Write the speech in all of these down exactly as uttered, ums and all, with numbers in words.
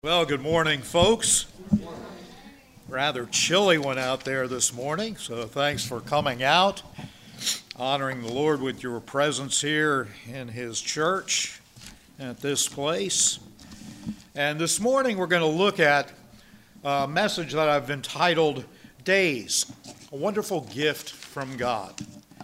Well, good morning, folks. Rather chilly one out there this morning, so thanks for coming out, honoring the Lord with your presence here in His church at this place. And this morning we're going to look at a message that I've entitled Days, a Wonderful Gift from God.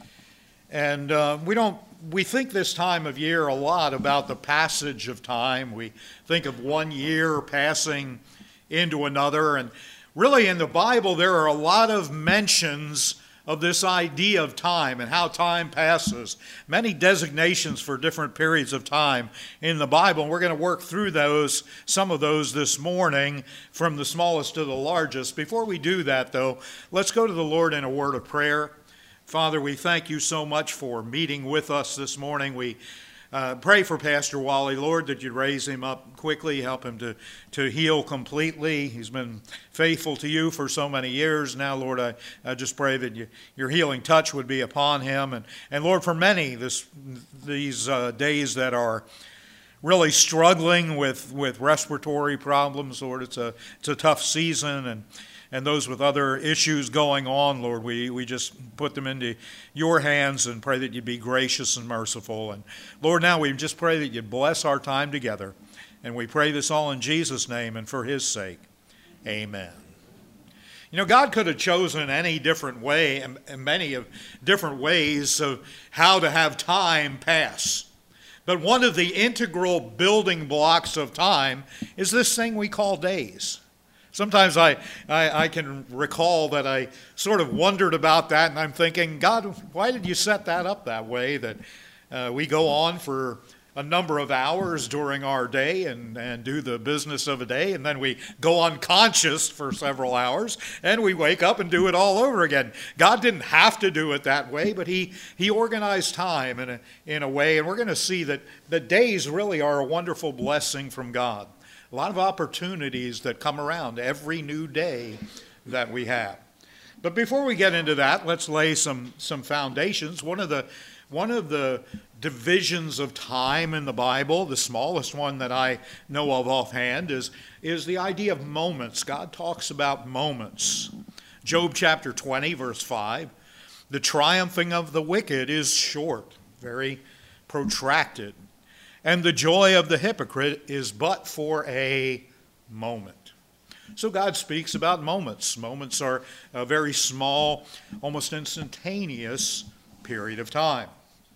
And uh, we don't We think this time of year a lot about the passage of time. We think of one year passing into another. And really in the Bible there are a lot of mentions of this idea of time and how time passes. Many designations for different periods of time in the Bible. And we're going to work through those, some of those this morning, from the smallest to the largest. Before we do that, though, let's go to the Lord in a word of prayer. Father, we thank you so much for meeting with us this morning. We uh, pray for Pastor Wally, Lord, that you'd raise him up quickly, help him to, to heal completely. He's been faithful to you for so many years now, Lord. I, I just pray that you, your healing touch would be upon him. And, and Lord, for many this, these uh, days that are really struggling with, with respiratory problems, Lord, it's a, it's a tough season. And And those with other issues going on, Lord, we, we just put them into your hands and pray that you'd be gracious and merciful. And Lord, now we just pray that you'd bless our time together. And we pray this all in Jesus' name and for his sake. Amen. You know, God could have chosen any different way and many of different ways of how to have time pass. But one of the integral building blocks of time is this thing we call days. Sometimes I, I, I can recall that I sort of wondered about that, and I'm thinking, God, why did you set that up that way, that uh, we go on for a number of hours during our day and, and do the business of a day, and then we go unconscious for several hours, and we wake up and do it all over again. God didn't have to do it that way, but he, he organized time in a, in a way, and we're going to see that the days really are a wonderful blessing from God. A lot of opportunities that come around every new day that we have. But before we get into that, let's lay some, some foundations. One of the one of the divisions of time in the Bible, the smallest one that I know of offhand, is, is the idea of moments. God talks about moments. Job chapter twenty, verse five, the triumphing of the wicked is short, very protracted. And the joy of the hypocrite is but for a moment. So God speaks about moments. Moments are a very small, almost instantaneous period of time.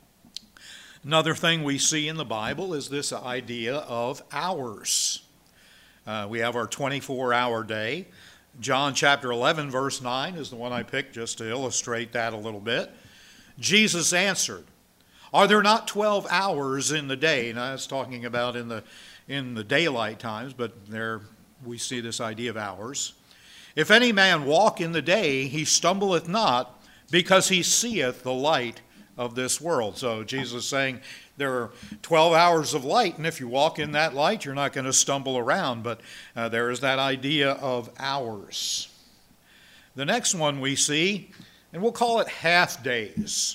Another thing we see in the Bible is this idea of hours. Uh, we have our twenty-four hour day. John chapter eleven, verse nine is the one I picked just to illustrate that a little bit. Jesus answered, are there not twelve hours in the day? Now that's talking about in the in the daylight times, but there we see this idea of hours. If any man walk in the day, he stumbleth not, because he seeth the light of this world. So Jesus is saying there are twelve hours of light, and if you walk in that light, you're not going to stumble around. But uh, there is that idea of hours. The next one we see, and we'll call it half days.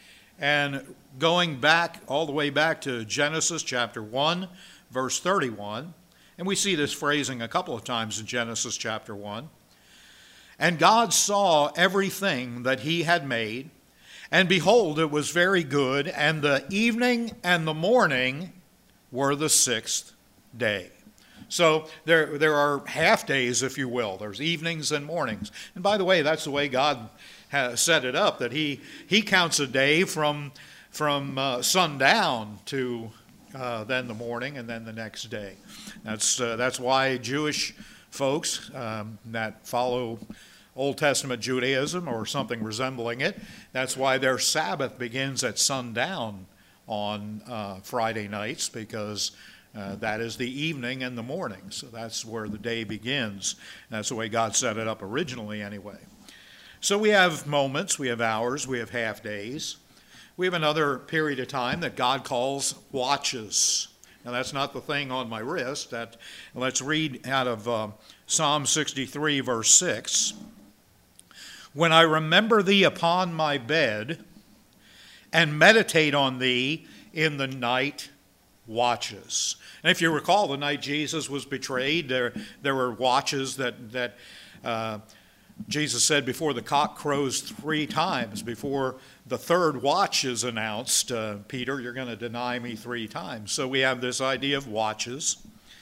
And going back, all the way back to Genesis chapter one, verse thirty-one, and we see this phrasing a couple of times in Genesis chapter one. And God saw everything that he had made, and behold, it was very good, and the evening and the morning were the sixth day. So there, there are half days, if you will. There's evenings and mornings. And by the way, that's the way God has set it up, that he, he counts a day from from uh, sundown to uh, then the morning and then the next day. That's uh, that's why Jewish folks um, that follow Old Testament Judaism or something resembling it, that's why their Sabbath begins at sundown on uh, Friday nights, because uh, that is the evening and the morning. So that's where the day begins. That's the way God set it up originally anyway. So we have moments, we have hours, we have half days. We have another period of time that God calls watches. Now that's not the thing on my wrist. That, let's read out of uh, Psalm sixty-three, verse six. When I remember thee upon my bed, and meditate on thee in the night watches. And if you recall, the night Jesus was betrayed, there, there were watches that, that uh, Jesus said before the cock crows three times, before the third watch is announced, uh, Peter, you're going to deny me three times. So we have this idea of watches.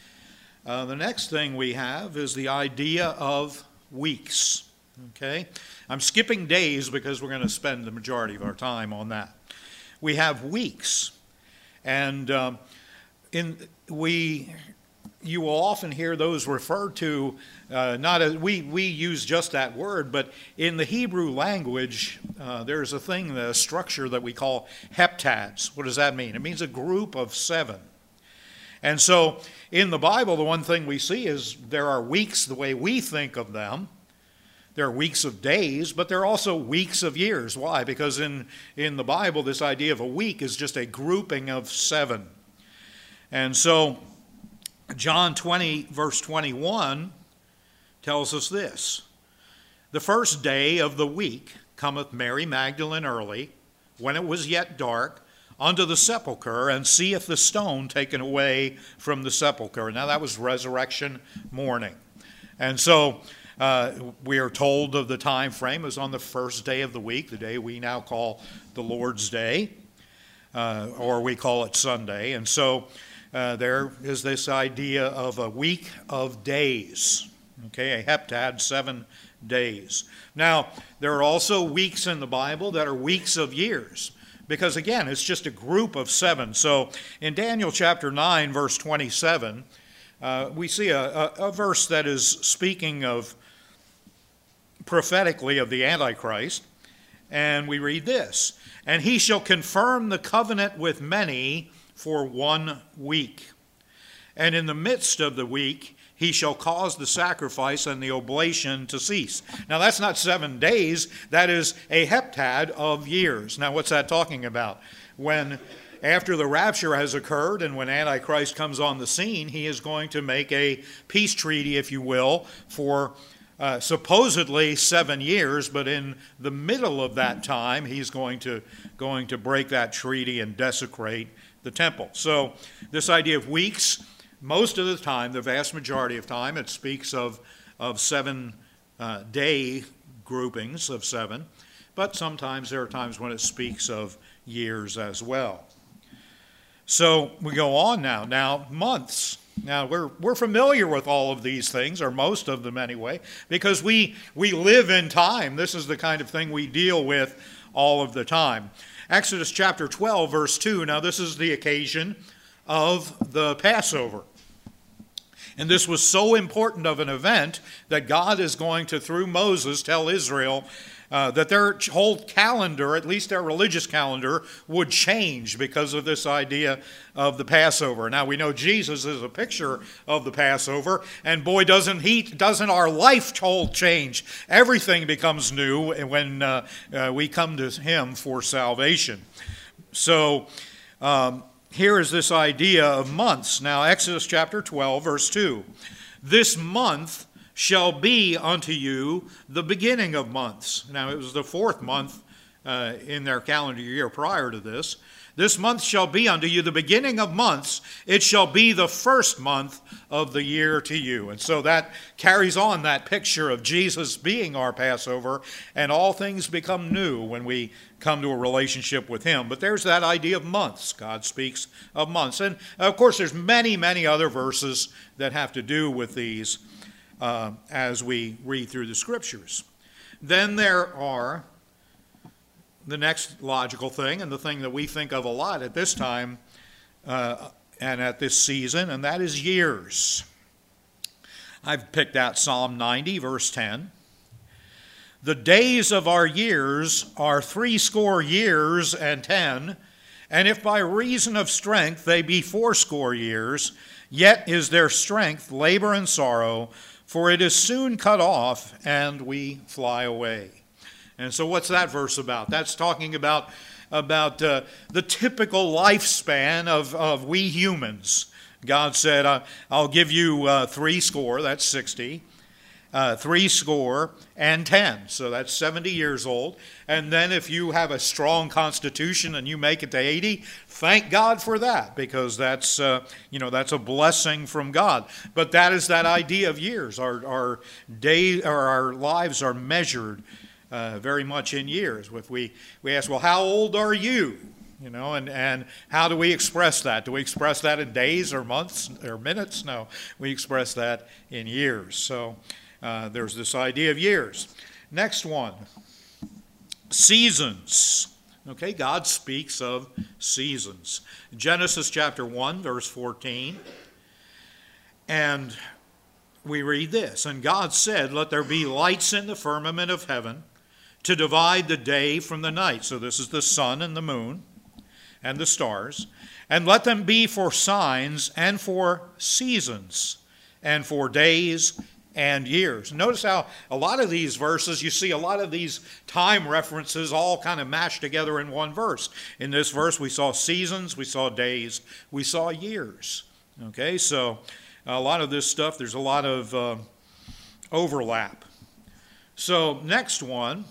Uh, the next thing we have is the idea of weeks. Okay? I'm skipping days because we're going to spend the majority of our time on that. We have weeks. And um, in we, you will often hear those referred to, uh, not as, we, we use just that word, but in the Hebrew language, uh, there's a thing, the structure that we call heptads. What does that mean? It means a group of seven. And so in the Bible, the one thing we see is there are weeks the way we think of them. There are weeks of days, but there are also weeks of years. Why? Because in, in the Bible, this idea of a week is just a grouping of seven. And so John twenty, verse twenty-one, tells us this. The first day of the week cometh Mary Magdalene early, when it was yet dark, unto the sepulchre, and seeth the stone taken away from the sepulchre. Now that was resurrection morning. And so uh, we are told of the time frame as on the first day of the week, the day we now call the Lord's Day, uh, or we call it Sunday. And so uh, there is this idea of a week of days, okay, a heptad, seven days. Now, there are also weeks in the Bible that are weeks of years. Because again, it's just a group of seven. So in Daniel chapter nine, verse twenty-seven, uh, we see a, a, a verse that is speaking of prophetically of the Antichrist. And we read this, and he shall confirm the covenant with many for one week. And in the midst of the week, he shall cause the sacrifice and the oblation to cease. Now that's not seven days, that is a heptad of years. Now what's that talking about? When after the rapture has occurred and when Antichrist comes on the scene, he is going to make a peace treaty, if you will, for uh, supposedly seven years, but in the middle of that time, he's going to, going to break that treaty and desecrate the temple. So this idea of weeks, most of the time, the vast majority of time, it speaks of, of seven uh, day groupings of seven, but sometimes there are times when it speaks of years as well. So we go on now. Now, months. Now, we're, we're familiar with all of these things, or most of them anyway, because we, we live in time. This is the kind of thing we deal with all of the time. Exodus chapter twelve, verse two. Now, this is the occasion of the Passover. And this was so important of an event that God is going to, through Moses, tell Israel uh, that their whole calendar, at least their religious calendar, would change because of this idea of the Passover. Now, we know Jesus is a picture of the Passover, and boy, doesn't he, doesn't our life whole change. Everything becomes new when uh, uh, we come to him for salvation. So, um, here is this idea of months. Now, Exodus chapter twelve, verse two. This month shall be unto you the beginning of months. Now, it was the fourth month uh, in their calendar year prior to this. This month shall be unto you the beginning of months. It shall be the first month of the year to you. And so that carries on that picture of Jesus being our Passover, and all things become new when we come to a relationship with him. But there's that idea of months. God speaks of months. And of course, there's many, many other verses that have to do with these uh, as we read through the scriptures. Then there are the next logical thing, and the thing that we think of a lot at this time uh, and at this season, and that is years. I've picked out Psalm ninety, verse ten. The days of our years are threescore years and ten, and if by reason of strength they be fourscore years, yet is their strength labor and sorrow, for it is soon cut off, and we fly away. And so what's that verse about? That's talking about, about uh, the typical lifespan of, of we humans. God said, uh, I'll give you uh, three score, that's sixty. uh, three score and ten. So that's seventy years old. And then if you have a strong constitution and you make it to eighty, thank God for that, because that's, uh, you know, that's a blessing from God. But that is that idea of years. Our, our, day, or our lives are measured uh, very much in years. If we, we ask, well, how old are you? You know, and, and how do we express that? Do we express that in days or months or minutes? No, we express that in years. So uh, there's this idea of years. Next one, seasons. Okay, God speaks of seasons. Genesis chapter one, verse fourteen. And we read this, and God said, let there be lights in the firmament of heaven to divide the day from the night. So this is the sun and the moon and the stars, and let them be for signs and for seasons and for days and years. Notice how a lot of these verses, you see a lot of these time references all kind of mashed together in one verse. In this verse, we saw seasons, we saw days, we saw years. Okay, so a lot of this stuff, there's a lot of uh, overlap. So next one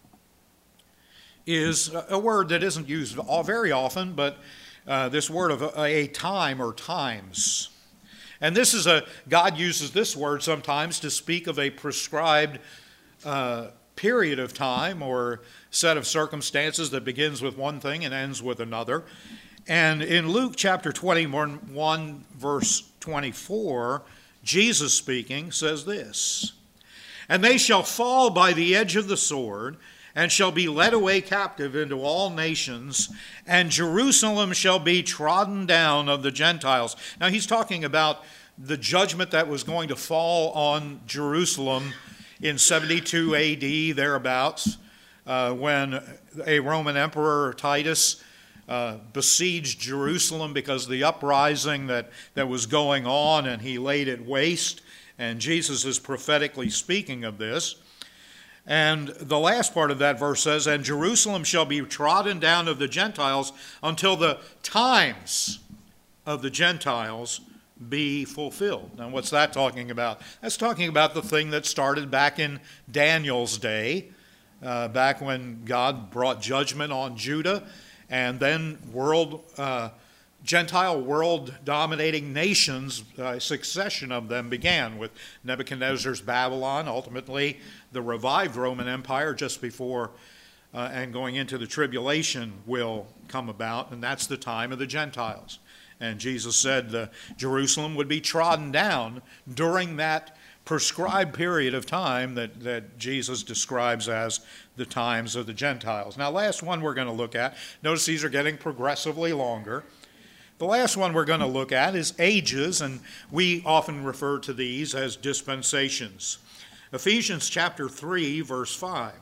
is a word that isn't used very often, but uh, this word of a, a time or times. And this is a, God uses this word sometimes to speak of a prescribed uh, period of time or set of circumstances that begins with one thing and ends with another. And in Luke chapter twenty-one, verse twenty-four, Jesus speaking says this, and they shall fall by the edge of the sword, and shall be led away captive into all nations, and Jerusalem shall be trodden down of the Gentiles. Now he's talking about the judgment that was going to fall on Jerusalem in seventy-two A D, thereabouts, uh, when a Roman emperor, Titus, uh, besieged Jerusalem because of the uprising that, that was going on, and he laid it waste. And Jesus is prophetically speaking of this. And the last part of that verse says, and Jerusalem shall be trodden down of the Gentiles until the times of the Gentiles be fulfilled. Now, what's that talking about? That's talking about the thing that started back in Daniel's day, uh, back when God brought judgment on Judah, and then world, uh, Gentile world-dominating nations, a succession of them began with Nebuchadnezzar's Babylon, ultimately the revived Roman Empire just before uh, and going into the tribulation will come about, and that's the time of the Gentiles. And Jesus said the Jerusalem would be trodden down during that prescribed period of time that, that Jesus describes as the times of the Gentiles. Now, last one we're going to look at, notice these are getting progressively longer. The last one we're going to look at is ages, and we often refer to these as dispensations. Ephesians chapter three, verse five.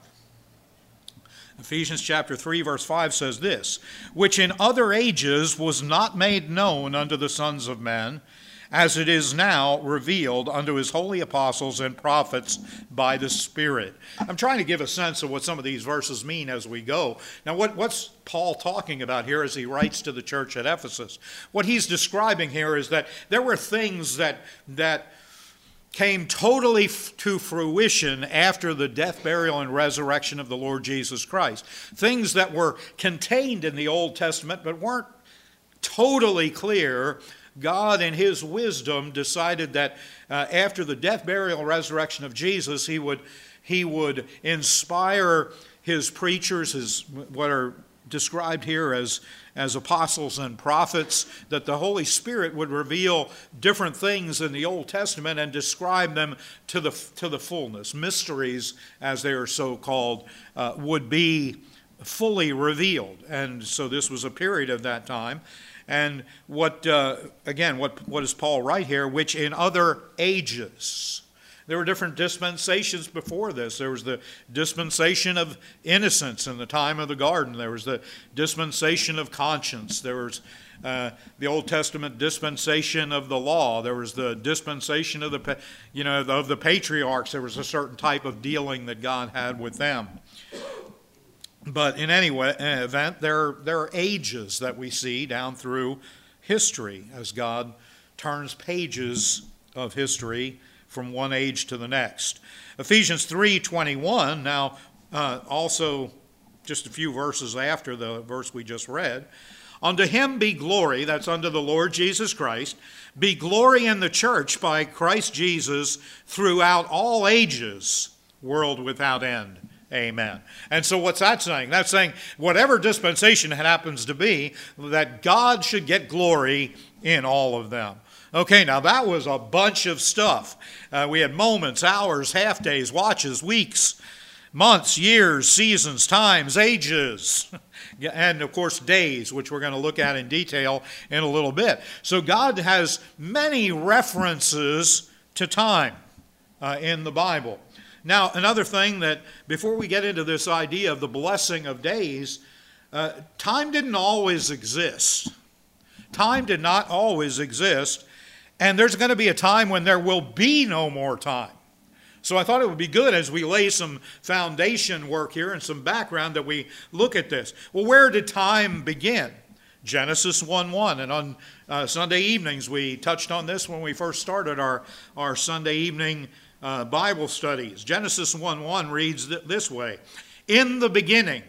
Ephesians chapter three, verse five says this, which in other ages was not made known unto the sons of men, as it is now revealed unto his holy apostles and prophets by the Spirit. I'm trying to give a sense of what some of these verses mean as we go. Now, what, what's Paul talking about here as he writes to the church at Ephesus? What he's describing here is that there were things that, that came totally f- to fruition after the death, burial, and resurrection of the Lord Jesus Christ. Things that were contained in the Old Testament but weren't totally clear. God, in his wisdom, decided that uh, after the death, burial, and resurrection of Jesus, he would, he would inspire his preachers, his, what are described here as, as apostles and prophets, that the Holy Spirit would reveal different things in the Old Testament and describe them to the, to the fullness. Mysteries, as they are so called, uh, would be fully revealed. And so this was a period of that time. And what, uh, again, what, what does Paul write here? Which in other ages. There were different dispensations before this. There was the dispensation of innocence in the time of the garden. There was the dispensation of conscience. There was uh, the Old Testament dispensation of the law. There was the dispensation of the, you know, of the patriarchs. There was a certain type of dealing that God had with them. But in any way, event, there, there are ages that we see down through history as God turns pages of history from one age to the next. Ephesians three twenty-one, now uh, also just a few verses after the verse we just read. Unto him be glory, that's unto the Lord Jesus Christ, be glory in the church by Christ Jesus throughout all ages, world without end. Amen. And so what's that saying? That's saying whatever dispensation it happens to be, that God should get glory in all of them. Okay, now that was a bunch of stuff. Uh, we had moments, hours, half days, watches, weeks, months, years, seasons, times, ages, and of course days, which we're going to look at in detail in a little bit. So God has many references to time uh, in the Bible. Now, another thing that, before we get into this idea of the blessing of days, uh, time didn't always exist. Time did not always exist, and there's going to be a time when there will be no more time. So I thought it would be good as we lay some foundation work here and some background that we look at this. Well, where did time begin? Genesis one one, and on uh, Sunday evenings we touched on this when we first started our, our Sunday evening Uh, Bible studies. Genesis one one reads th- this way. In the beginning,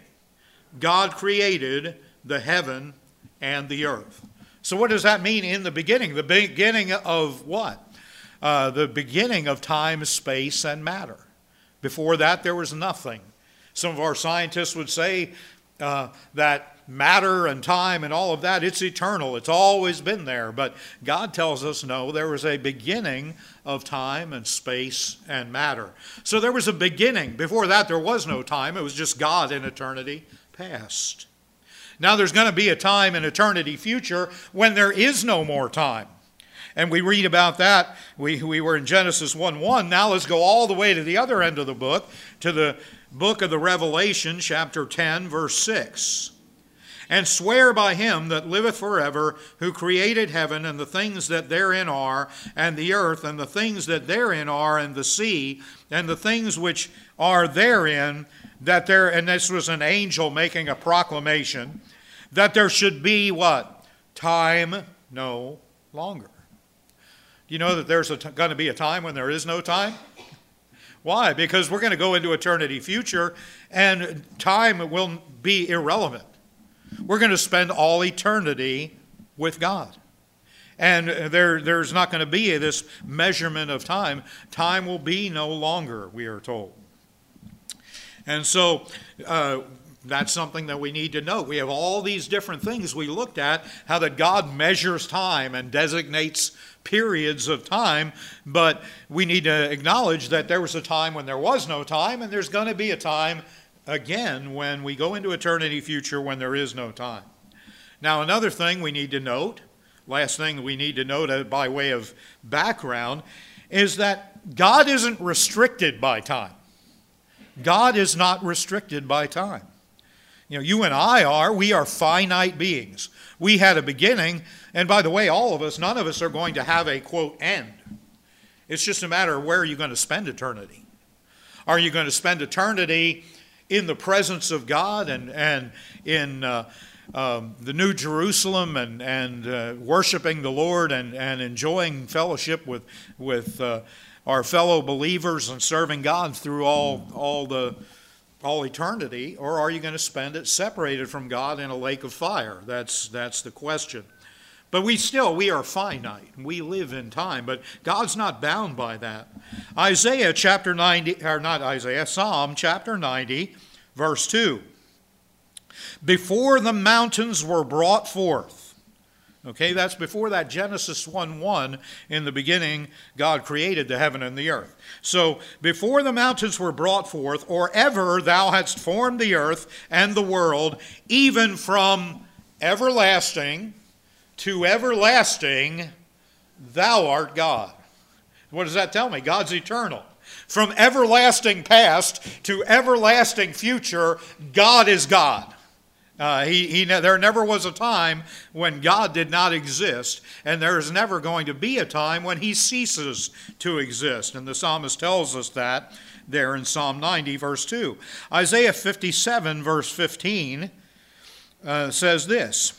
God created the heaven and the earth. So what does that mean, in the beginning? The beginning of what? Uh, the beginning of time, space, and matter. Before that, there was nothing. Some of our scientists would say uh, that matter and time and all of that, it's eternal. It's always been there. But God tells us, no, there was a beginning of time and space and matter. So there was a beginning. Before that, there was no time. It was just God in eternity past. Now there's going to be a time in eternity future when there is no more time. And we read about that. We, we were in Genesis one one. Now let's go all the way to the other end of the book, to the book of the Revelation, chapter ten, verse six. And swear by him that liveth forever, who created heaven and the things that therein are, and the earth and the things that therein are, and the sea, and the things which are therein, that there, and this was an angel making a proclamation, that there should be what? Time no longer. Do you know that there's going to be a time when there is no time? Why? Because we're going to go into eternity future, and time will be irrelevant. We're going to spend all eternity with God. And there, there's not going to be this measurement of time. Time will be no longer, we are told. And so uh, that's something that we need to know. We have all these different things we looked at, how that God measures time and designates periods of time, but we need to acknowledge that there was a time when there was no time, and there's going to be a time again when we go into eternity future when there is no time. Now another thing we need to note, last thing we need to note by way of background, is that God isn't restricted by time. God is not restricted by time. You know, you and I are, we are finite beings. We had a beginning, and by the way, all of us, none of us are going to have a, quote, end. It's just a matter of where you're going to spend eternity. Are you going to spend eternity in the presence of God and, and in uh, um, the New Jerusalem and, and uh, worshiping the Lord and, and enjoying fellowship with, with uh, our fellow believers and serving God through all, all, the, all eternity? Or are you going to spend it separated from God in a lake of fire? That's, that's the question. But we still, we are finite. We live in time, but God's not bound by that. Isaiah chapter ninety, or not Isaiah, Psalm chapter ninety, verse two. Before the mountains were brought forth. Okay, that's before that Genesis one one, in the beginning, God created the heaven and the earth. So, before the mountains were brought forth, or ever thou hadst formed the earth and the world, even from everlasting to everlasting, thou art God. What does that tell me? God's eternal. From everlasting past to everlasting future, God is God. Uh, he, he, there never was a time when God did not exist, and there is never going to be a time when he ceases to exist. And the psalmist tells us that there in Psalm ninety, verse two. Isaiah fifty-seven, verse fifteen uh, says this,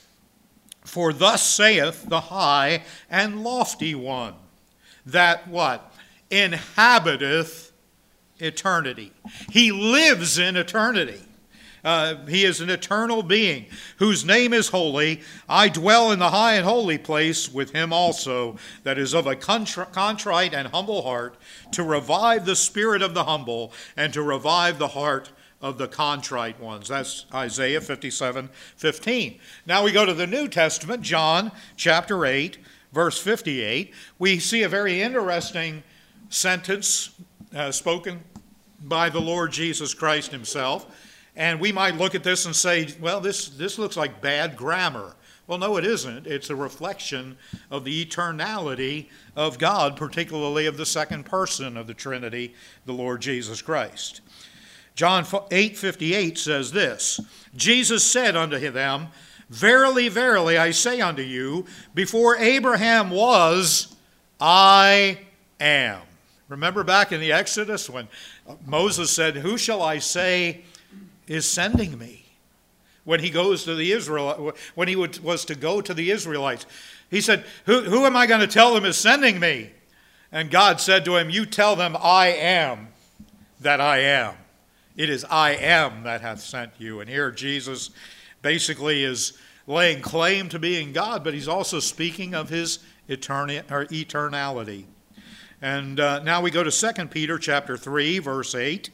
For thus saith the high and lofty one, that what? inhabiteth eternity. He lives in eternity. Uh, he is an eternal being whose name is holy. I dwell in the high and holy place with him also, that is of a contri- contrite and humble heart, to revive the spirit of the humble and to revive the heart of the contrite ones. That's Isaiah fifty-seven fifteen. Now we go to the New Testament, John chapter eight, verse fifty-eight. We see a very interesting sentence uh, spoken by the Lord Jesus Christ himself. And we might look at this and say, well, this, this looks like bad grammar. Well, no, it isn't. It's a reflection of the eternality of God, particularly of the second person of the Trinity, the Lord Jesus Christ. John eight fifty-eight says this, Jesus said unto them, Verily, verily, I say unto you, before Abraham was, I am. Remember back in the Exodus when Moses said, Who shall I say is sending me? When he goes to the Israel, when he would, was to go to the Israelites, he said, who, who am I going to tell them is sending me? And God said to him, You tell them I am that I am. It is I am that hath sent you. And here Jesus basically is laying claim to being God, but he's also speaking of his eterni- or eternality. And uh, now we go to Second Peter chapter three, verse eight.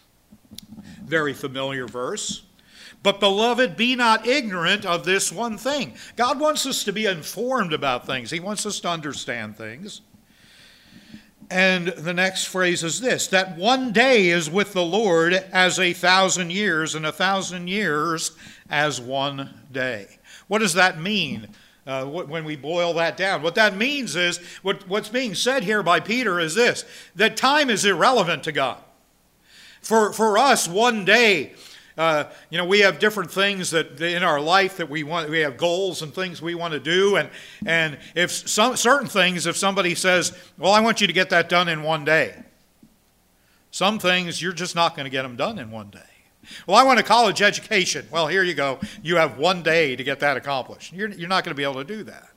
Very familiar verse. But, beloved, be not ignorant of this one thing. God wants us to be informed about things. He wants us to understand things. And the next phrase is this, that one day is with the Lord as a thousand years, and a thousand years as one day. What does that mean uh, when we boil that down? What that means is, what, what's being said here by Peter is this, that time is irrelevant to God. For, for us, one day, uh, you know, we have different things that in our life that we want, we have goals and things we want to do. And, and if some certain things, if somebody says, well, I want you to get that done in one day. Some things, you're just not going to get them done in one day. Well, I want a college education. Well, here you go. You have one day to get that accomplished. You're, you're not going to be able to do that.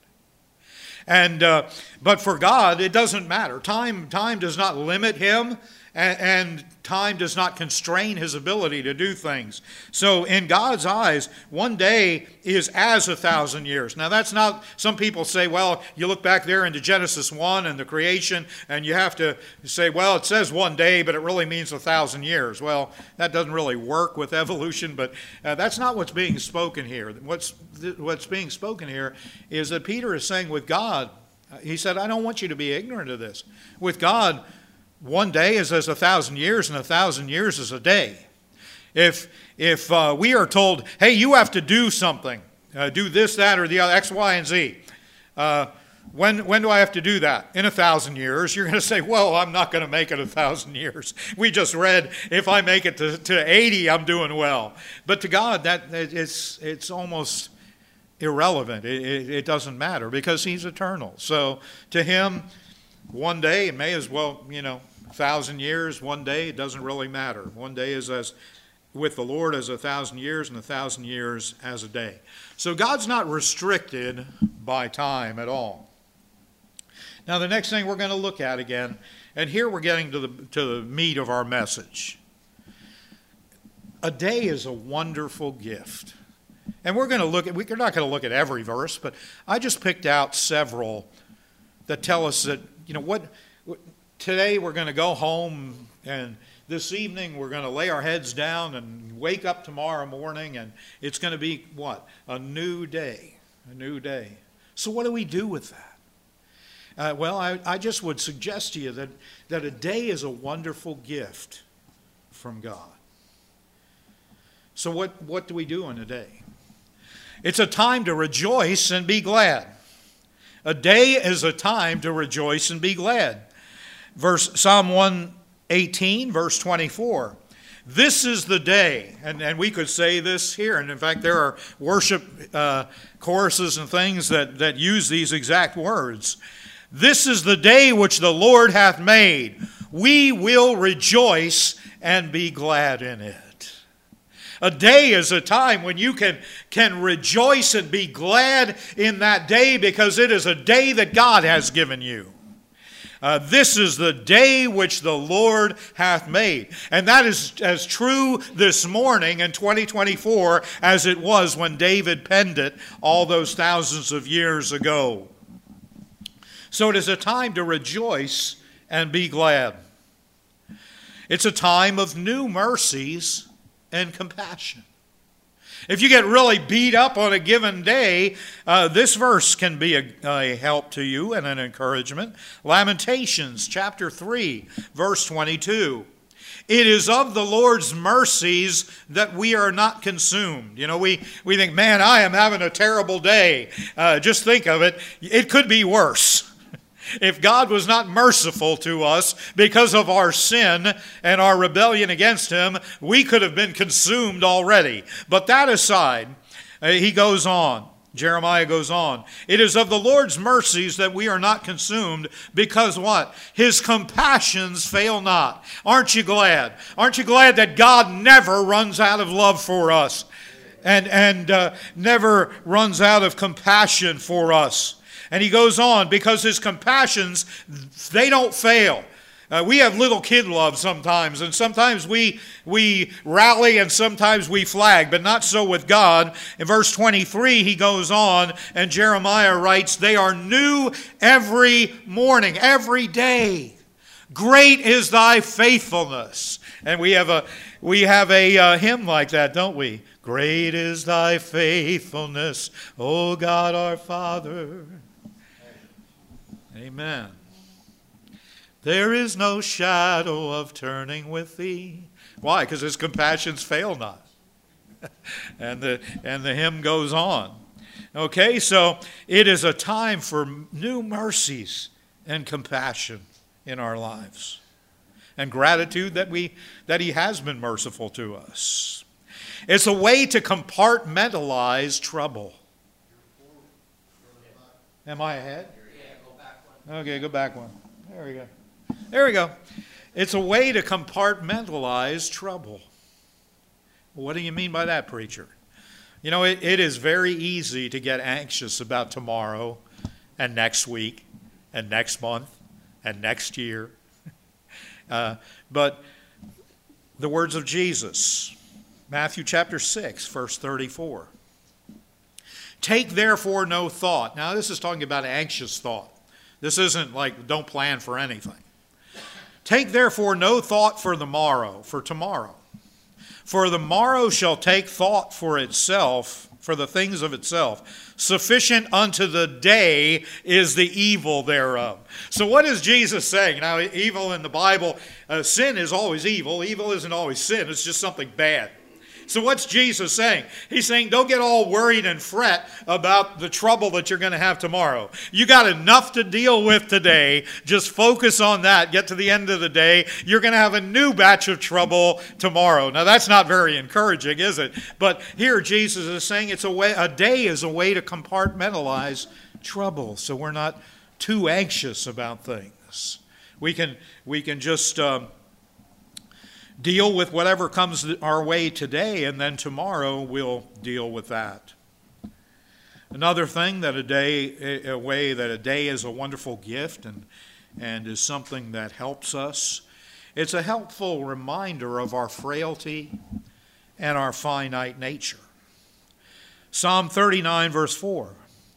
And, uh, but for God, it doesn't matter. Time, time does not limit him. And time does not constrain his ability to do things. So in God's eyes, one day is as a thousand years. Now that's not, some people say, well, you look back there into Genesis one and the creation, and you have to say, well, it says one day, but it really means a thousand years. Well, that doesn't really work with evolution, but uh, that's not what's being spoken here. What's, what's being spoken here is that Peter is saying with God, he said, I don't want you to be ignorant of this. With God, one day is as a thousand years, and a thousand years is a day. If if uh, we are told, hey, you have to do something, uh, do this, that, or the other, X, Y, and Z. Uh, when when do I have to do that? In a thousand years. You're going to say, well, I'm not going to make it a thousand years. We just read, if I make it to, to eighty, I'm doing well. But to God, that it's it's almost irrelevant. It, it, it doesn't matter because he's eternal. So to him, one day, it may as well, you know, a thousand years, one day, it doesn't really matter. One day is as with the Lord as a thousand years, and a thousand years as a day. So God's not restricted by time at all. Now the next thing we're going to look at again, and here we're getting to the, to the meat of our message. A day is a wonderful gift. And we're going to look at, we're not going to look at every verse, but I just picked out several that tell us that, you know, what today we're going to go home, and this evening we're going to lay our heads down and wake up tomorrow morning, and it's going to be what? A new day. A new day. So what do we do with that? Uh, well, I, I just would suggest to you that, that a day is a wonderful gift from God. So what, what do we do in a day? It's a time to rejoice and be glad. A day is a time to rejoice and be glad. Verse Psalm one eighteen, verse twenty-four. This is the day, and, and we could say this here, and in fact there are worship uh, choruses and things that, that use these exact words. This is the day which the Lord hath made. We will rejoice and be glad in it. A day is a time when you can, can rejoice and be glad in that day because it is a day that God has given you. Uh, this is the day which the Lord hath made. And that is as true this morning in twenty twenty-four as it was when David penned it all those thousands of years ago. So it is a time to rejoice and be glad. It's a time of new mercies and compassion. If you get really beat up on a given day, uh, this verse can be a, a help to you and an encouragement. Lamentations chapter three, verse twenty-two. It is of the Lord's mercies that we are not consumed. You know, we, we think, man, I am having a terrible day. Uh, just think of it. It could be worse. If God was not merciful to us because of our sin and our rebellion against Him, we could have been consumed already. But that aside, uh, he goes on. Jeremiah goes on. It is of the Lord's mercies that we are not consumed because what? His compassions fail not. Aren't you glad? Aren't you glad that God never runs out of love for us and, and uh, never runs out of compassion for us? And he goes on, because his compassions, they don't fail. Uh, we have little kid love sometimes, and sometimes we we rally and sometimes we flag, but not so with God. In verse twenty-three, he goes on, and Jeremiah writes, they are new every morning, every day. Great is thy faithfulness. And we have a, we have a uh, hymn like that, don't we? Great is thy faithfulness, O God our Father. Amen. There is no shadow of turning with thee. Why? Because his compassions fail not. and the and the hymn goes on. Okay, so it is a time for new mercies and compassion in our lives. And gratitude that we that he has been merciful to us. It's a way to compartmentalize trouble. Am I ahead? Okay, go back one. There we go. There we go. It's a way to compartmentalize trouble. What do you mean by that, preacher? You know, it, it is very easy to get anxious about tomorrow and next week and next month and next year. Uh, but the words of Jesus, Matthew chapter six, verse thirty-four. Take therefore no thought. Now, this is talking about anxious thought. This isn't like don't plan for anything. Take therefore no thought for the morrow, for tomorrow. For the morrow shall take thought for itself, for the things of itself. Sufficient unto the day is the evil thereof. So what is Jesus saying? Now, evil in the Bible, uh, sin is always evil. Evil isn't always sin. It's just something bad. So what's Jesus saying? He's saying don't get all worried and fret about the trouble that you're going to have tomorrow. You got enough to deal with today. Just focus on that. Get to the end of the day. You're going to have a new batch of trouble tomorrow. Now that's not very encouraging, is it? But here Jesus is saying it's a way, a day is a way to compartmentalize trouble, so we're not too anxious about things. We can we can just Um, deal with whatever comes our way today, and then tomorrow we'll deal with that. Another thing that a day, a way that a day is a wonderful gift and, and is something that helps us. It's a helpful reminder of our frailty and our finite nature. Psalm thirty-nine, verse four,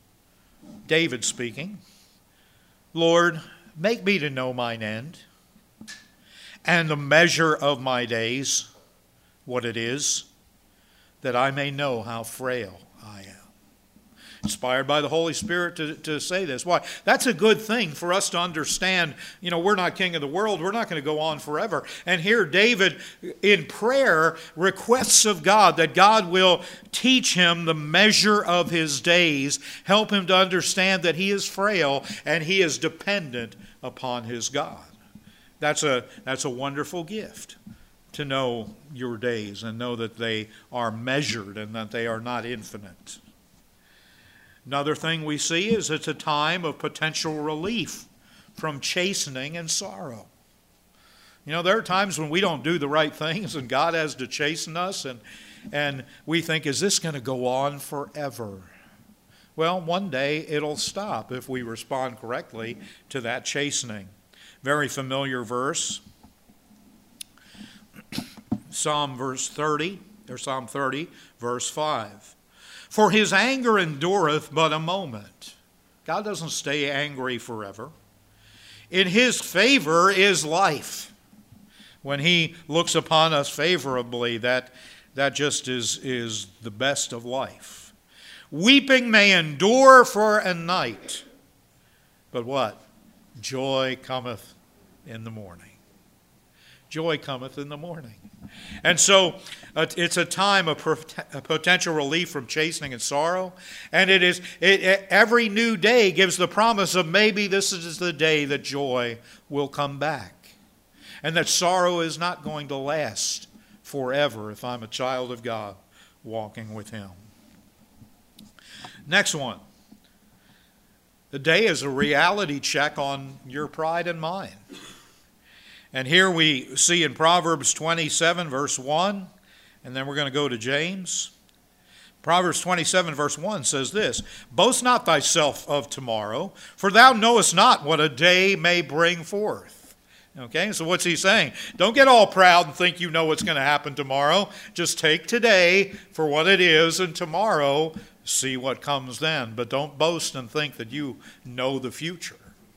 David speaking, Lord, make me to know mine end, and the measure of my days, what it is, that I may know how frail I am. Inspired by the Holy Spirit to, to say this. Why? That's a good thing for us to understand. You know, we're not king of the world. We're not going to go on forever. And here David, in prayer, requests of God that God will teach him the measure of his days, help him to understand that he is frail and he is dependent upon his God. That's a, that's a wonderful gift, to know your days and know that they are measured and that they are not infinite. Another thing we see is it's a time of potential relief from chastening and sorrow. You know, there are times when we don't do the right things and God has to chasten us, and, and we think, is this going to go on forever? Well, one day it'll stop if we respond correctly to that chastening. Very familiar verse. Psalm verse thirty, or Psalm thirty, verse five. For his anger endureth but a moment. God doesn't stay angry forever. In his favor is life. When he looks upon us favorably, that, that just is, is the best of life. Weeping may endure for a night, but what? Joy cometh in the morning. Joy cometh in the morning. And so uh, it's a time of a potential relief from chastening and sorrow. And it is it, it, every new day gives the promise of maybe this is the day that joy will come back. And that sorrow is not going to last forever if I'm a child of God walking with him. Next one. The day is a reality check on your pride and mine. And here we see in Proverbs twenty-seven, verse one, and then we're going to go to James. Proverbs twenty-seven, verse one says this, Boast not thyself of tomorrow, for thou knowest not what a day may bring forth. Okay, so what's he saying? Don't get all proud and think you know what's going to happen tomorrow. Just take today for what it is, and tomorrow see what comes then. But don't boast and think that you know the future.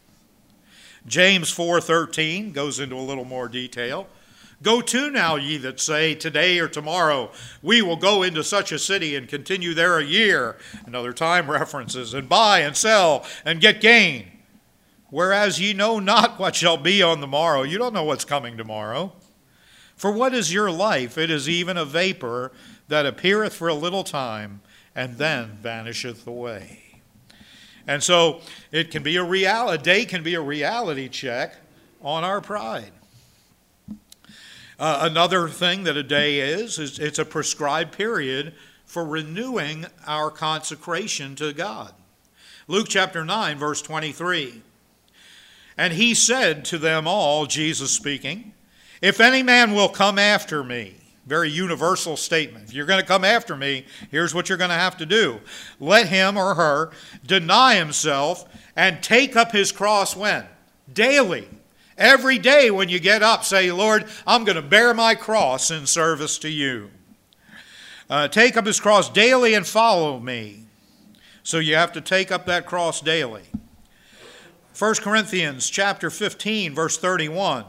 James four thirteen goes into a little more detail. Go to now, ye that say, today or tomorrow, we will go into such a city and continue there a year. And other time references, and buy and sell and get gain. Whereas ye know not what shall be on the morrow. You don't know what's coming tomorrow. For what is your life? It is even a vapor that appeareth for a little time and then vanisheth away. And so it can be a real, a day can be a reality check on our pride. Uh, another thing that a day is, is it's a prescribed period for renewing our consecration to God. Luke chapter nine, verse twenty-three. And he said to them all, Jesus speaking, If any man will come after me, very universal statement. If you're going to come after me, here's what you're going to have to do. Let him or her deny himself and take up his cross when? Daily. Every day when you get up, say, Lord, I'm going to bear my cross in service to you. Uh, take up his cross daily and follow me. So you have to take up that cross daily. First Corinthians chapter fifteen, verse thirty-one.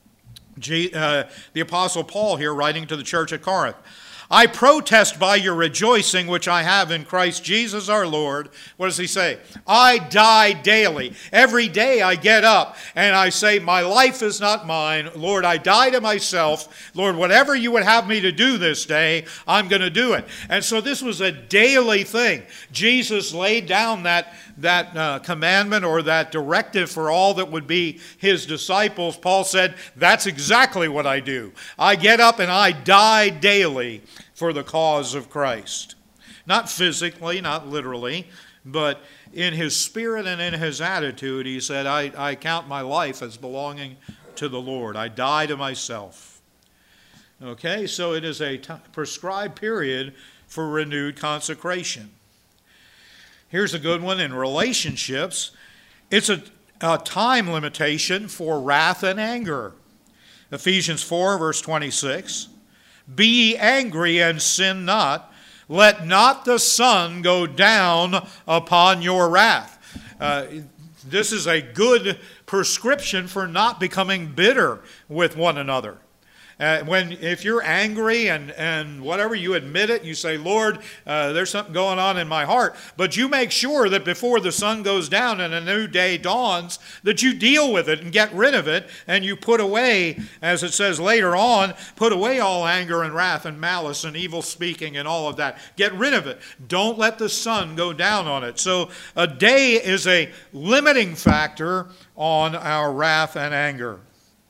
G, uh, the Apostle Paul here writing to the church at Corinth. I protest by your rejoicing which I have in Christ Jesus our Lord. What does he say? I die daily. Every day I get up and I say, my life is not mine. Lord, I die to myself. Lord, whatever you would have me to do this day, I'm going to do it. And so this was a daily thing. Jesus laid down that, that uh, commandment or that directive for all that would be his disciples. Paul said, that's exactly what I do. I get up and I die daily for the cause of Christ. Not physically, not literally, but in his spirit and in his attitude, he said, I, I count my life as belonging to the Lord. I die to myself. Okay, so it is a t- prescribed period for renewed consecration. Here's a good one in relationships. It's a, a time limitation for wrath and anger. Ephesians four, verse twenty-six. Be ye angry and sin not. Let not the sun go down upon your wrath. Uh, this is a good prescription for not becoming bitter with one another. Uh, when if you're angry and, and whatever, you admit it, you say, Lord, uh, there's something going on in my heart. But you make sure that before the sun goes down and a new day dawns, that you deal with it and get rid of it. And you put away, as it says later on, put away all anger and wrath and malice and evil speaking and all of that. Get rid of it. Don't let the sun go down on it. So a day is a limiting factor on our wrath and anger.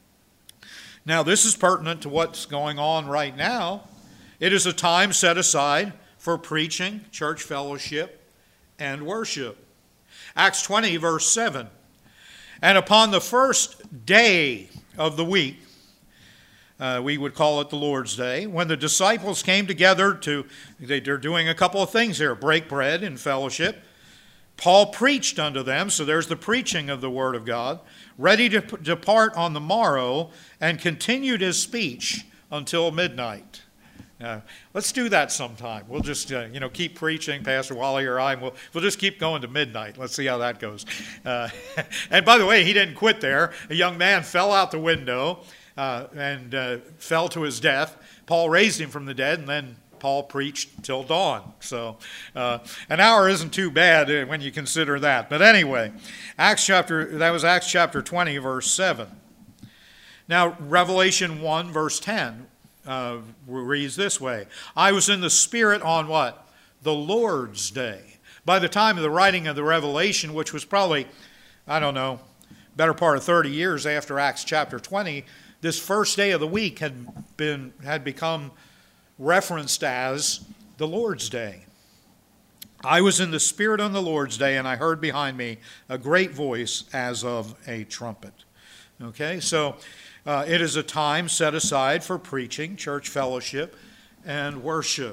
Now, this is pertinent to what's going on right now. It is a time set aside for preaching, church fellowship, and worship. Acts twenty, verse seven. And upon the first day of the week, uh, we would call it the Lord's Day, when the disciples came together to, they're doing a couple of things here, break bread in fellowship, Paul preached unto them, so there's the preaching of the word of God, ready to p- depart on the morrow, and continued his speech until midnight. Uh, let's do that sometime. We'll just, uh, you know, keep preaching, Pastor Wally or I, and we'll, we'll just keep going to midnight. Let's see how that goes. Uh, and by the way, he didn't quit there. A young man fell out the window uh, and uh, fell to his death. Paul raised him from the dead, and then Paul preached till dawn. So uh, an hour isn't too bad when you consider that. But anyway, Acts chapter, that was Acts chapter twenty, verse seven. Now, Revelation one, verse ten. Uh, reads this way. I was in the Spirit on what? The Lord's day. By the time of the writing of the Revelation, which was probably, I don't know, better part of thirty years after Acts chapter twenty, this first day of the week had been had become referenced as the Lord's day. I was in the Spirit on the Lord's day, and I heard behind me a great voice as of a trumpet. Okay, so Uh, it is a time set aside for preaching, church fellowship, and worship.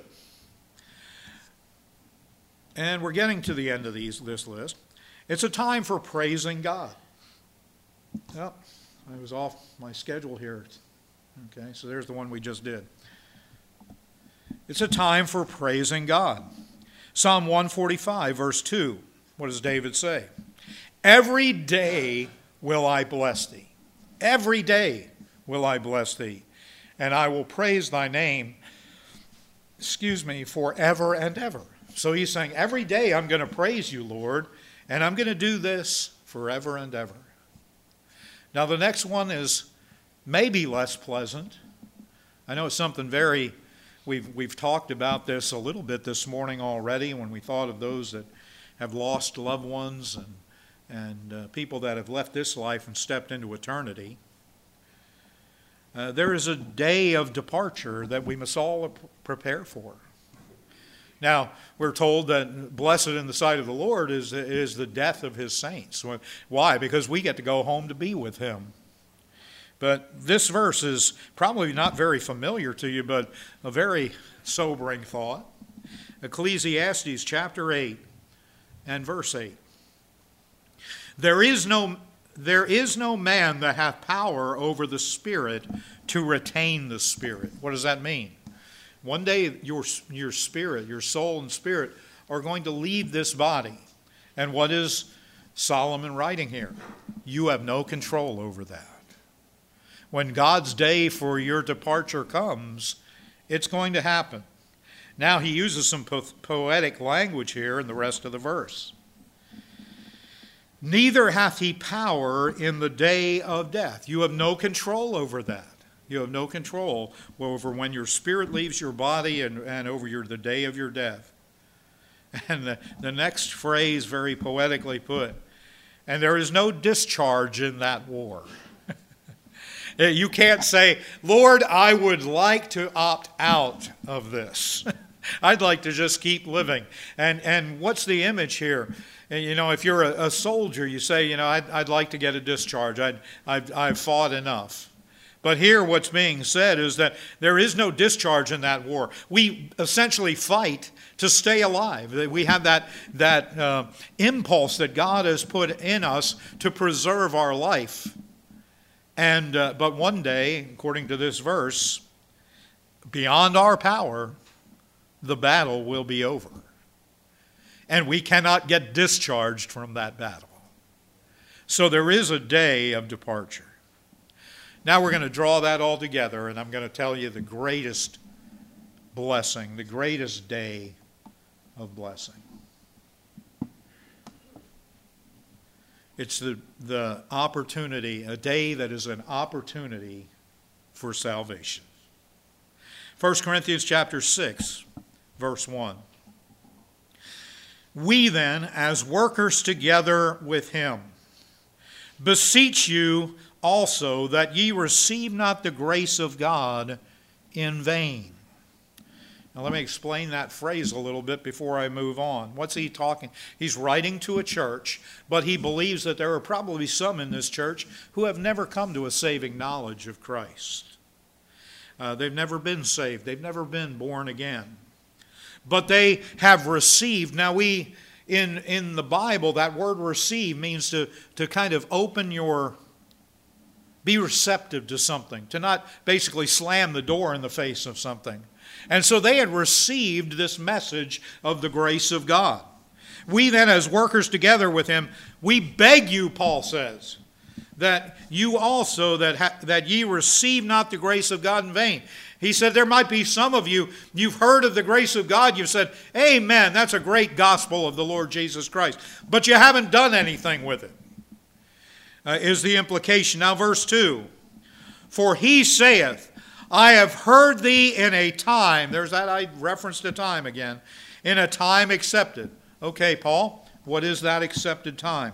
And we're getting to the end of these, this list. It's a time for praising God. Well, I was off my schedule here. Okay, so there's the one we just did. It's a time for praising God. Psalm one forty-five, verse two. What does David say? Every day will I bless thee. Every day will I bless thee, and I will praise thy name, excuse me, forever and ever. So he's saying, every day I'm going to praise you, Lord, and I'm going to do this forever and ever. Now the next one is maybe less pleasant. I know it's something very, we've, we've talked about this a little bit this morning already when we thought of those that have lost loved ones and and uh, people that have left this life and stepped into eternity. Uh, there is a day of departure that we must all prepare for. Now, we're told that blessed in the sight of the Lord is, is the death of his saints. Why? Because we get to go home to be with him. But this verse is probably not very familiar to you, but a very sobering thought. Ecclesiastes chapter eight and verse eight. There is no there is no man that hath power over the Spirit to retain the Spirit. What does that mean? One day your, your spirit, your soul and spirit are going to leave this body. And what is Solomon writing here? You have no control over that. When God's day for your departure comes, it's going to happen. Now he uses some po- poetic language here in the rest of the verse. Neither hath he power in the day of death. You have no control over that. You have no control over when your spirit leaves your body and, and over your, the day of your death. And the, the next phrase, very poetically put, and there is no discharge in that war. You can't say, Lord, I would like to opt out of this. I'd like to just keep living. And, and what's the image here? And, you know, if you're a, a soldier, you say, you know, I'd, I'd like to get a discharge. I'd, I've, I've fought enough. But here what's being said is that there is no discharge in that war. We essentially fight to stay alive. We have that, that uh, impulse that God has put in us to preserve our life. And uh, but one day, according to this verse, beyond our power, the battle will be over. And we cannot get discharged from that battle. So there is a day of departure. Now we're going to draw that all together, and I'm going to tell you the greatest blessing, the greatest day of blessing. It's the, the opportunity, a day that is an opportunity for salvation. First Corinthians chapter six, verse one. We then, as workers together with him, beseech you also that ye receive not the grace of God in vain. Now let me explain that phrase a little bit before I move on. What's he talking? He's writing to a church, but he believes that there are probably some in this church who have never come to a saving knowledge of Christ. Uh, they've never been saved. They've never been born again. But they have received. Now we, in, in the Bible, that word receive means to, to kind of open your, be receptive to something, to not basically slam the door in the face of something. And so they had received this message of the grace of God. We then, as workers together with him, we beg you, Paul says, that you also, that, ha- that ye receive not the grace of God in vain. He said there might be some of you, you've heard of the grace of God, you've said, amen, that's a great gospel of the Lord Jesus Christ, but you haven't done anything with it, uh, is the implication. Now verse two, for he saith, I have heard thee in a time, there's that, I referenced a time again, in a time accepted. Okay, Paul, what is that accepted time?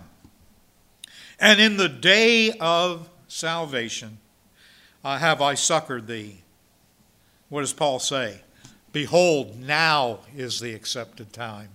And in the day of salvation uh, have I succored thee. What does Paul say? Behold, now is the accepted time.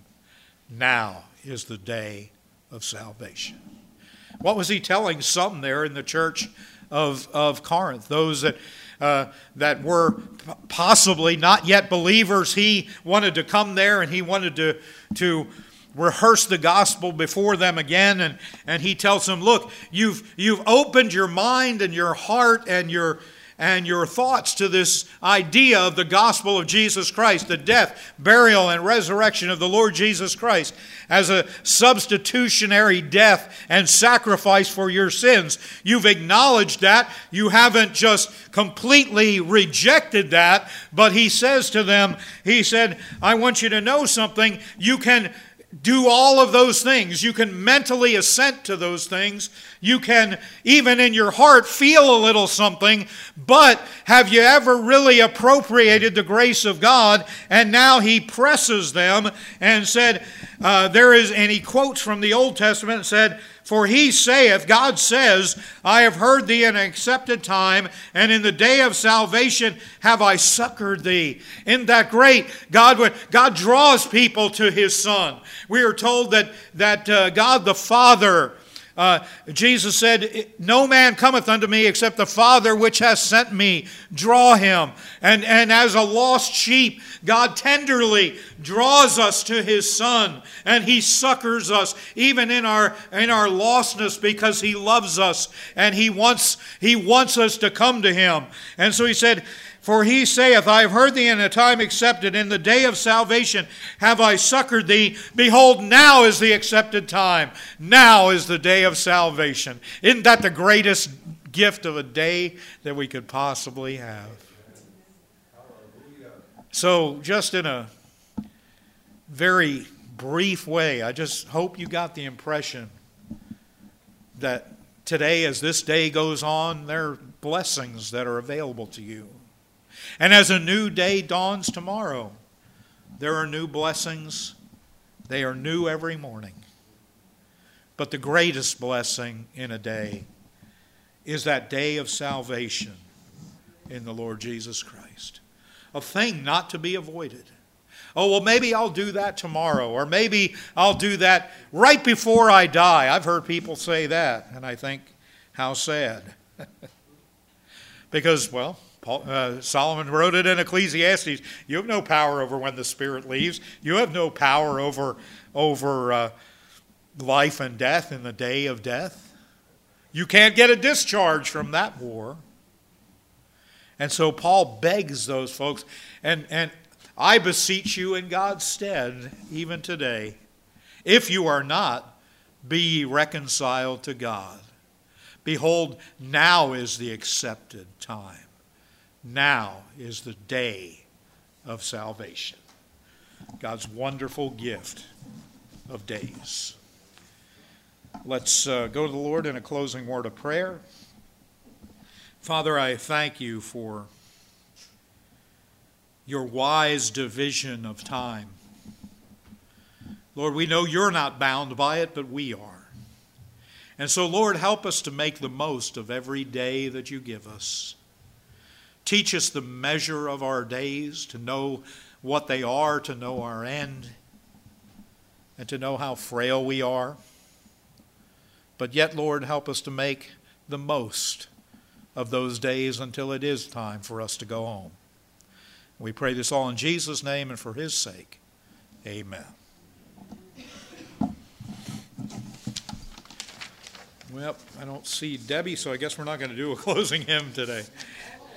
Now is the day of salvation. What was he telling some there in the church of, of Corinth? Those that, uh, that were possibly not yet believers. He wanted to come there and he wanted to, to rehearse the gospel before them again. And, and he tells them, look, you've, you've opened your mind and your heart and your and your thoughts to this idea of the gospel of Jesus Christ, the death, burial, and resurrection of the Lord Jesus Christ as a substitutionary death and sacrifice for your sins. You've acknowledged that. You haven't just completely rejected that, but he says to them, he said, I want you to know something. You can do all of those things. You can mentally assent to those things. You can, even in your heart, feel a little something. But have you ever really appropriated the grace of God? And now he presses them and said, uh, there is, and he quotes from the Old Testament and said, for he saith, God says, I have heard thee in an accepted time, and in the day of salvation have I succored thee. Isn't that great? God, God draws people to his Son. We are told that, that uh, God the Father, uh, Jesus said, no man cometh unto me except the Father which hath sent me, draw him. And, and as a lost sheep, God tenderly draws us to his Son, and he succors us even in our, in our lostness because he loves us, and he wants, he wants us to come to him. And so he said, for he saith, I have heard thee in a time accepted, in the day of salvation have I succored thee. Behold, now is the accepted time. Now is the day of salvation. Isn't that the greatest gift of a day that we could possibly have? So just in a very brief way, I just hope you got the impression that today, as this day goes on, there are blessings that are available to you. And as a new day dawns tomorrow, there are new blessings. They are new every morning. But the greatest blessing in a day is that day of salvation in the Lord Jesus Christ. A thing not to be avoided. Oh, well, maybe I'll do that tomorrow, or maybe I'll do that right before I die. I've heard people say that, and I think, how sad. Because, well, Paul, uh, Solomon wrote it in Ecclesiastes. You have no power over when the Spirit leaves. You have no power over, over uh, life and death in the day of death. You can't get a discharge from that war. And so Paul begs those folks, and, and I beseech you in God's stead, even today, if you are not, be ye reconciled to God. Behold, now is the accepted time. Now is the day of salvation. God's wonderful gift of days. Let's uh, go to the Lord in a closing word of prayer. Father, I thank you for your wise division of time. Lord, we know you're not bound by it, but we are. And so, Lord, help us to make the most of every day that you give us. Teach us the measure of our days, to know what they are, to know our end, and to know how frail we are. But yet, Lord, help us to make the most of those days until it is time for us to go home. We pray this all in Jesus' name and for his sake. Amen. Well, I don't see Debbie, so I guess we're not going to do a closing hymn today.